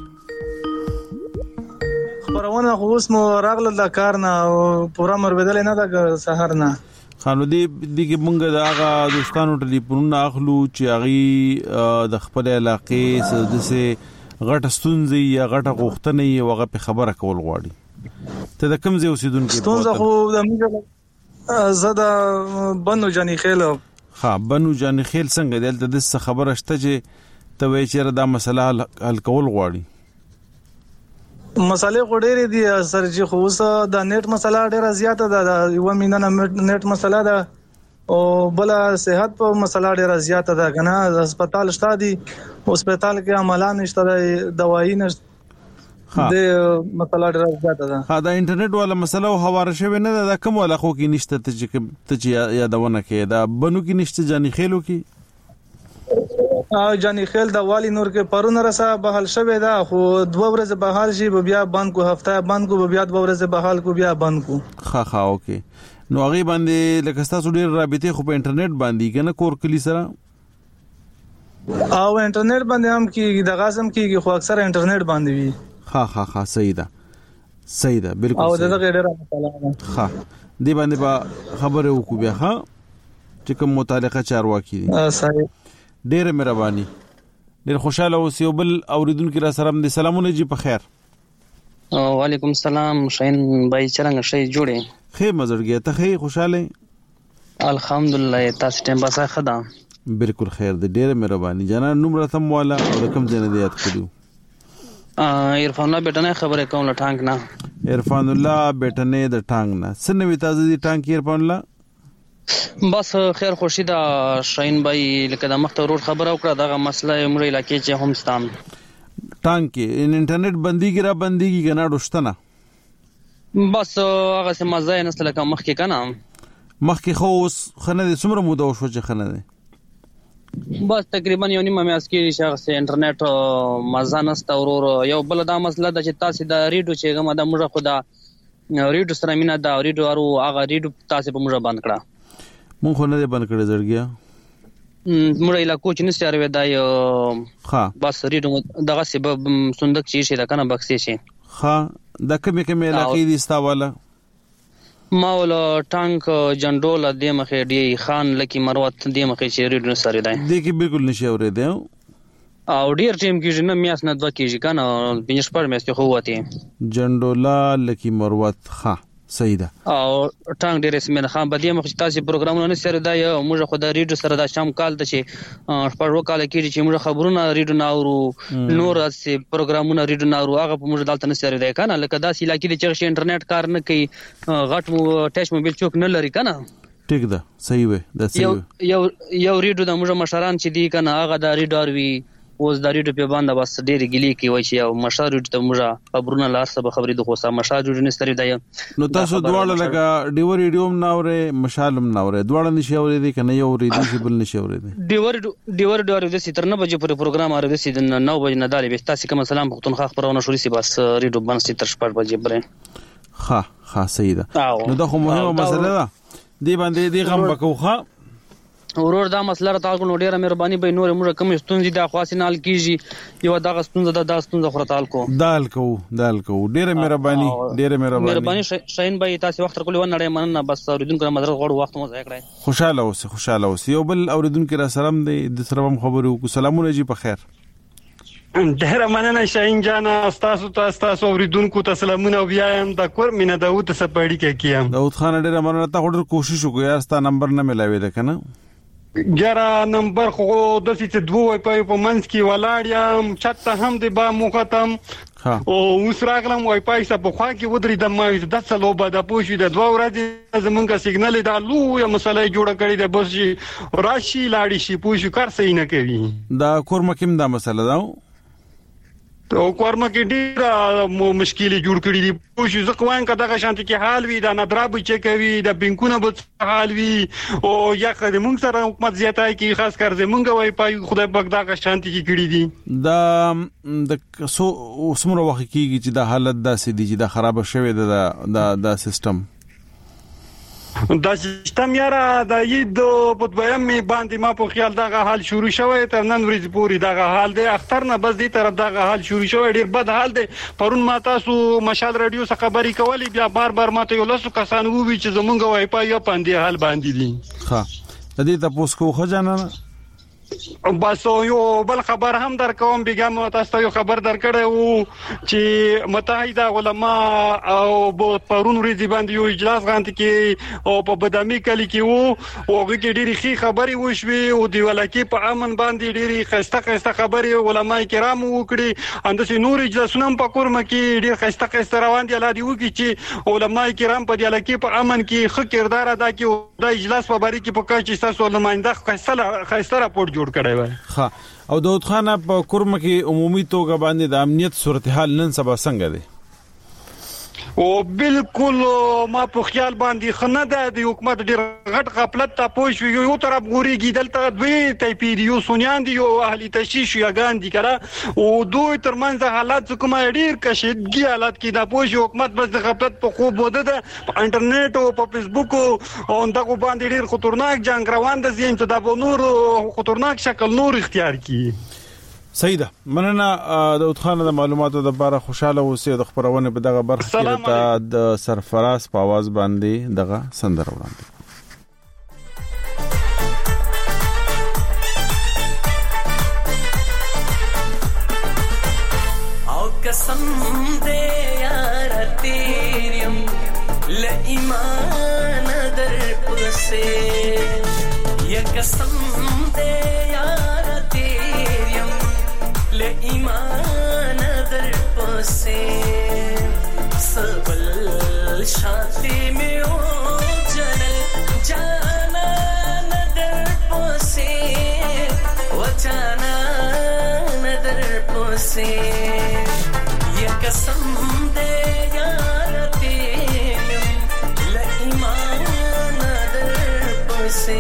خبرونه خو اوس مو راغله د کار نه او پورا مر بدل نه د سحر نه خانو دی دغه مونږ د هغه دوستانو ټلیفونونه اخلو چې هغه د خپل علاقې سره غټ ستونزې یا غټه غوښتنه یې وغه په خبره کول غواړي. ته د کوم ځای اوسیدونکو؟ ستونزه خو د موږ زدا بنو جانی خېل. ها بنو جانی خېل څنګه دلته د څه خبره شته چې ته وایې چې دا مسله حل کول غواړي؟ مسالې خو ډېرې دي سر چې خو اوس د نیټ مسله ډېره زیاته ده، د یو مینه نیټ مسله ده او بل صحت په مسله ډېره زیاته ده کنه. هسپتال شته دي، هسپتال کې عملان نشته، دوايي نشته، د مسله ډېره زیاته ده. ها دا انټرنیټ والا مسله او حواله شوی نه ده، کوم ولا خو کې نشته ته چې ته چې یادونه کې دا بنو کې نشته جانی خېلو کې جانی خیل د والی نور کې پرونه رسا بحال شوه دا خو دوه ورځې بحال شي بیا بند کو، هفته بند کو بیا دوه ورځې بحال کو بیا بند کو. ها ها اوکے. نو هغه باندې لکه تاسو ډیر رابطه خو په انټرنیټ باندې کنه کور کلی سره او انټرنیټ باندې هم کې د غازم کې خو اکثر انټرنیټ باندې وي. ها ها ها صحیح ده صحیح ده بالکل. او دغه ډیره مثلا ها دی باندې با خبره وکړو بیا ها چې کوم متعلقه چارواکي دي. صحیح ډیره مهرباني، ډیر خوشاله اوسئ. بل اوریدونکو را سره د سلامونه جی په خیر. وعلیکم السلام شاین بای څنګه شي جوړه؟ خیر مزړګی ته خیر خوشاله الحمدلله. تاسو ټیم باسه خدا بالکل خیر دی. ډیره مهرباني جناب نوم راته والا او رقم ځنه یاد کړو. عرفان الله بیٹنه خبره کوم لټانګ نه. عرفان الله بیٹنه د ټانګ نه سنوي تازه دي ټانګ کې عرفان الله بس خیر خوشی دا شاین بای لکه د مخته ورور خبره وکړه دغه مسله عمر علاقې چې هم ستام ټانګ کې انټرنیټ بنديږي را بنديږي کنه ډوشتنه بس هغه سم مزه نه سره کوم مخ کې کنه مخ کې خو اوس خنه د څومره موده شو چې خنه ده بس تقریبا یو نیمه میاس کې شخص انټرنیټ مزه نسته ورور. یو بل دا مسله د چې تاسو د ریډیو چې کومه د موږ خدا ریډیو سره مینا دا ریډیو ورو هغه ریډیو تاسو په موږ بند کړه. مونږ خو نه دی بند کړی زړګیا موږ علاقو چې نشته روي دا یو ها بس ریډیو دغه سبب صندوق چې شي دا کنه بکسې شي. ها د کومې کومې علاقې دي ستاواله؟ ماول ټانک جنډول د مخې دی خان لکی مروت د مخې چې ریډیو سره دی د کې بالکل نشي اورېدو او ډیر ټیم کې نه میاس نه دوه کېږي کنه بنش پر میاس کې هو وته جنډولا لکی مروت ها صحیح ده. او ټانګ ډېر اسمه خان بدی مخ تاسو پروګرامونه نه سره دا یو موږ خو د ریډیو سره دا شام کال ته چې خبرو کال کې چې موږ خبرونه ریډیو ناورو نور اس پروګرامونه ریډیو ناورو هغه په موږ دلته نه سره دی کنه لکه دا سیلا کې چې انټرنیټ کار نه کوي غټ مو ټچ موبایل چوک نه لري کنه ټیک ده صحیح وي دا صحیح یو یو ریډیو د موږ مشران چې دی کنه هغه د ریډیو وی اوس د ریډیو په باندې بس ډېر ګلی کې وای چې یو مشر ته موږ خبرونه لار سره خبرې د خوسا مشر جوړ نه ستري دی. نو تاسو دواړه لګه ډیور ریډیوم ناوره مشالم ناوره دواړه نشي اورې دي کنه یو ریډیو شي بل نشي اورې دي ډیور ډیور ډیور د ستر نه بجې پر پروګرام اورې دي د نو بجې نه دالې به تاسو کوم سلام پختونخوا خبرونه شوري سي بس ریډیو باندې ستر شپږ بجې بره ها ها صحیح ده. نو دا خو مهمه مسله ده دی باندې دی غم بکوخه ورور دا مسله را تعال کو نو ډیره مهرباني به نور موږ کوم ستونزې د خاصینال کیږي یو دغه ستونزه د ستونزه خورتال کو دال کو دال کو ډیره مهرباني ډیره مهرباني مهرباني شاین بای تاسو وخت کولې ونه نړۍ مننه بس اوریدونکو مدرسه غوړ وخت مو ځای کړی. خوشاله اوسه خوشاله اوسه. یو بل اوریدونکو را سلام دی د سره خبرو کو سلامونه جی په خیر. ډیره مننه شاین جان تاسو تاسو اوریدونکو ته سلامونه بیا هم د کور مینه داوود سپاړی کې کیم داوود خان ډیره مننه ته ډېر کوشش وکړ یا ستا نمبر نه ملاوي ده کنه ګره نمبر خو د سې دوه وای په منځ کې ولاړ یم چاته هم د با مختم او اوس راغلم وای پای څه په خوا کې ودرې د ما د څلو به د پوښې د دوه ورځې زمونږه سیګنال دا لوی مسله جوړه کړې ده بس راشي لاړی شي پوښې کار صحیح نه کوي دا کور مکم دا مسله دا او کورما کې ډیر مشکلې جوړ کړې دي خو شي زه کوم کدا شانتي کې حال وي دا نادراب چې کوي د بینکونه به حال وي او یا خدای مونږ سره حکومت زیاتای کې خاص کر زمونږ وای پای خدای پاک دا شانتي کې کړې دي دا د سو سمره وخت کېږي چې دا حالت داسې دي چې دا خراب شوی دا دا سیستم دا سیستم یاره د یید په دویم می باندې ما په خیال دا حال شروع شوی تر نن ورځې پورې دا حال دی اختر نه بس دې طرف دا حال شروع شوی ډیر بد حال دی پرون ما تاسو مشال رادیو څخه خبرې کولې بیا بار بار ماته یو لاسو کسان ووی چې زمونږ وای پای یو باندې حال باندې دي ښه د دې تاسو کو خجانه بس یو بل خبر هم در کوم بیګم تاسو یو خبر درکړی وو چې متحده علما او پرون ورځې باندې یو اجلاس غانت کې او په بدامي کلی کې وو او هغه کې ډېری خې خبرې وشوي او دی ولکه په امن باندې ډېری خسته خسته خبرې علما کرام وکړي اندسې نور اجلاسونه په کورمه کې ډېر خسته خسته روان دي لادي وکړي چې علما کرام په دی ولکه په امن کې خ کردار ادا کوي د اجلاس په باره کې په کار چې تاسو علماینده خسته خسته راپور جوړ کړی وای ها او داود خان په کورم کې عمومي توګه باندې د امنیت صورتحال نن سبا څنګه دی او بالکل ما په خیال باندې خنه ده د حکومت ډیر غټ غفلت ته پوښ یو طرف ګوري دلته دوی ټایپی دی یو سونیان دی یو اهلی تشیش یګان دي کړه او دوی ترمنځ حالات کومه ډیر کشیدګي حالات کې دا پوښ حکومت بس د غفلت په خوب بوده ده په انټرنیټ او په فیسبوک او دغه باندې ډیر خطرناک جنگ روان دي چې دا نور خطرناک شکل نور اختیار کی سیده مننه داود خان د معلوماتو د لپاره خوشاله اوسئ د خبرونه په دغه برخه کې د سرفراز په आवाज باندې دغه سندره وړاندې او قسم دې یار تیریم ل ایمان در پسه یا قسم دې یار تیریم ل ایمان در پسه سبل شاتی میں او جنل جانا در پسه و جانا در پسه یہ قسم دے یار تیریم ل ایمان در پسه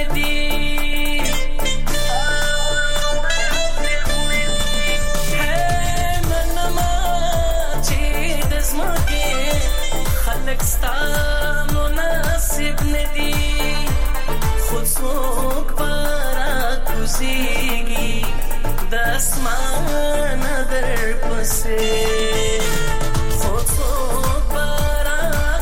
ندي خلق ستا مناسب ندی خود څوک پارا کوزیږي د اسمان در پسې خود څوک پارا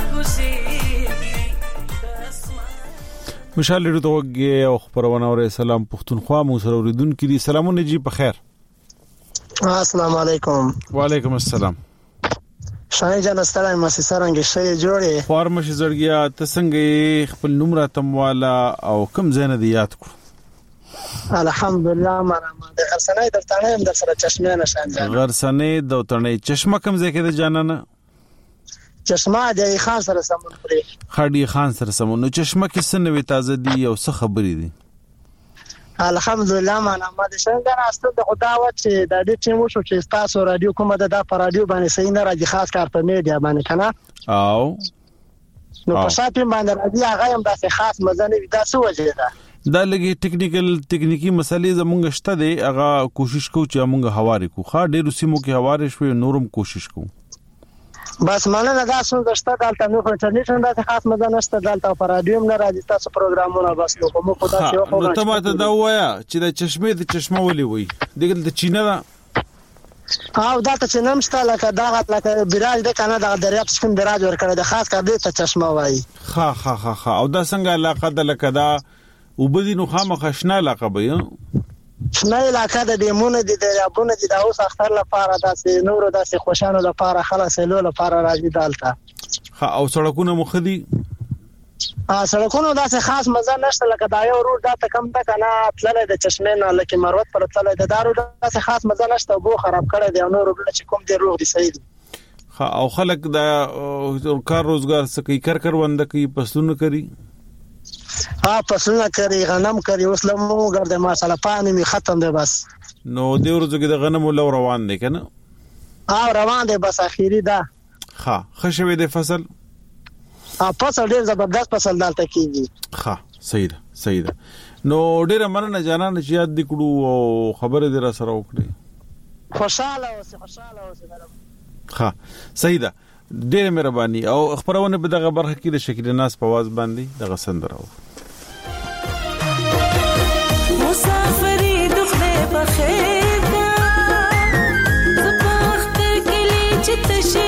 کوزیږي د اسمان مشال لري او خبرونه اور سلام پښتونخوا مو سره اوریدونکو دي سلامونه جی په خیر السلام علیکم وعلیکم السلام شاهین جان ستړی مې سرنګ شې جوړې فارمش زړګیا ته څنګه خپل نوم راتم والا او کم زنه دی یاد کړ الحمدلله مانا د غرسنې د تانه هم در سره چشمه نشان جان غرسنې د تانه چشمه کم ځای کې د جانانه چشمه د خان سره سمون پرې خړی خان سره سمون نو چشمه کې سنوي تازه دی او څه خبرې دي الحمدلله مانا ما د څنګه راستل د خدا و چې د دې ټیم وشو چې تاسو رادیو کومه د پر رادیو باندې صحیح نه راځي خاص کار په میډیا باندې کنه او نو په شاته باندې راځي هغه هم د خاص مزه نه وي دا څه وجه ده دا لګي ټیکنیکل ټیکنیکی مسلې زمونږ شته دي هغه کوشش کوو چې موږ هواري کو خا ډېر سیمو کې هواري شوي نورم کوشش کوو بس مننه دا څه دشته دلته نو په انټرنیټ نه د خاص مزه نشته دلته پر رادیو نه راځي تاسو پروګرامونه بس نو کوم خدا ته خو نو ته ماته دا وایا چې د چشمه د چشمه ولي وي دغه د چینه دا او دا ته چې نمشته لکه دا لکه براج د کنه د دریاب څخه براج ورکړه د خاص کار دې ته چشمه وای ها ها ها ها او دا څنګه علاقه د لکه دا وبدي نو خامخ شنه علاقه به شنه علاقه د دیمونه دي د یابونه دي د اوس اختر لپاره داسې نور داسې خوشانو لپاره خلاص له لپاره راځي دالته ها او سړکونه مخدي ا سړکونو داسې خاص مزه نشته لکه دا یو روډ دا ته کم ده کنه تلل د چشمه نه لکه مروت پر تلل د دارو داسې خاص مزه نشته بو خراب کړی دی نو روډ چې کوم دی روغ دي صحیح دي ها او خلک دا کار روزګار سکی کر کر وند کوي پسونه کوي ها پسونه کوي غنم کوي اوس لمو ګرځي ماشاءالله پانی می ختم دی بس نو دی ورځو کې د غنم لو روان دی کنه ها روان دی بس اخیری ده ها خشوي د فصل ا فصل ډیر زبردست فصل دالته کیږي ها صحیح ده صحیح ده نو ډیر مننه جانان چې یاد دکړو او خبره دې را سره وکړي خوشاله اوسه خوشاله اوسه ها صحیح ده ډیر مهرباني او خبرونه به دغه برخه کې د شکل ناس په واز باندې دغه سندراو مسافری دخله بخیر کا زبخت کلی چتشي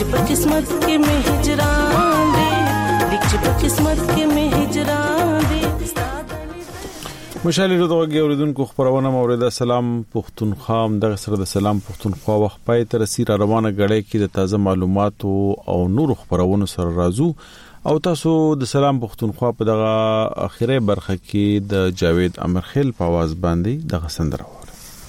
چې په قسمت کې مې هجران دی لیک چې په قسمت کې مې هجران دی. مشالې روغږی اوریدونکو خبرونه مورید سلام پښتونخوا دغه سره د سلام پښتونخوا وخت پای تر سیر روانه غړې کې د تازه معلوماتو او نور خبرونه سره راځو او تاسو د سلام پښتونخوا په دغه اخیری برخه کې د جاوید امرخیل په आवाज باندې دغه سندره وره.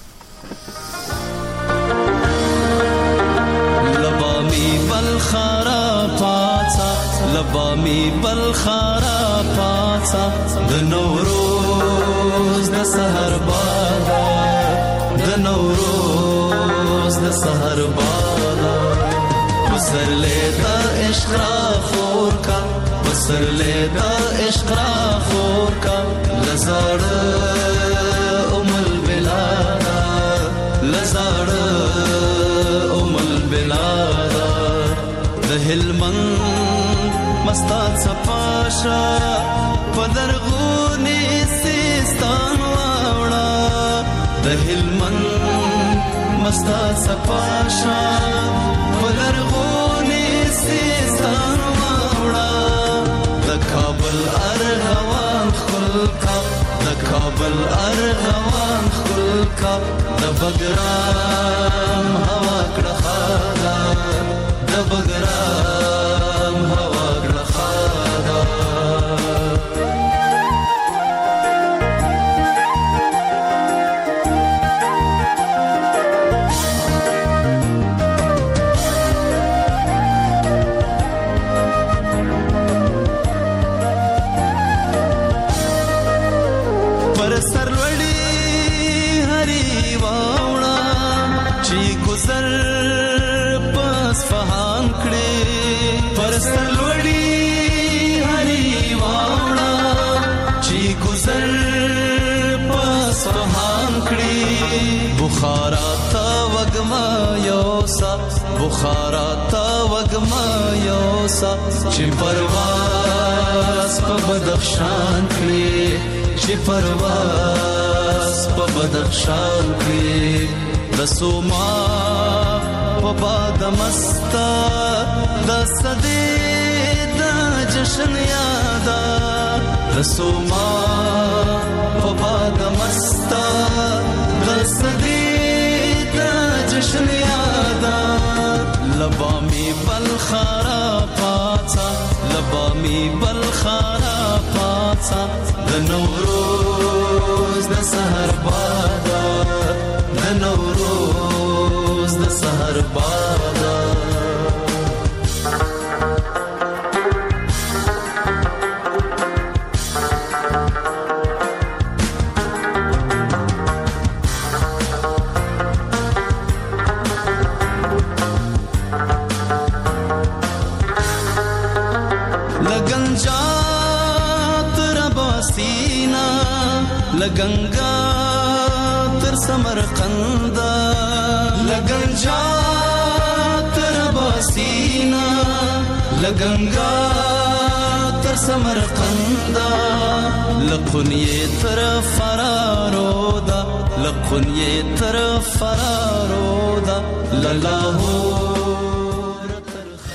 لبامي بلخرا پاڅا لبامي بلخرا پاڅا د نوروز د سحر بادا د نوروز د سحر بادا بسر لیدا عشق را خور کا بسر لیدا عشق را خور کا لزاڑ ام البلادا لزاڑ ام البلادا د هلمند مستات صفاشا پدرغونی سیستان واوڑا د هلمند مستات صفاشا پدرغونی سیستان واوڑا د کابل ارغوان خلقا د کابل ارغوان خلقا د بګرام هوا کړه خادا د بګرام هوا کړه خادا. بخارا تا وگما یوسا بخارا تا وگما یوسا چې پرواز په بدخشان کې چې پرواز په بدخشان کې رسوما په باد مستا د صدې د جشن یادا رسوما په باد مستا د صدې د جشن یادا لبامي بلخرا پاڅا لبامي بلخرا پاڅا د نوروز د سحر بادا د نوروز د سحر بادا. لگنگا تر سمرقند لگنجا تر باسینا لگنگا تر سمرقند لقنیه تر فرارودا لقنیه تر فرارودا للاهو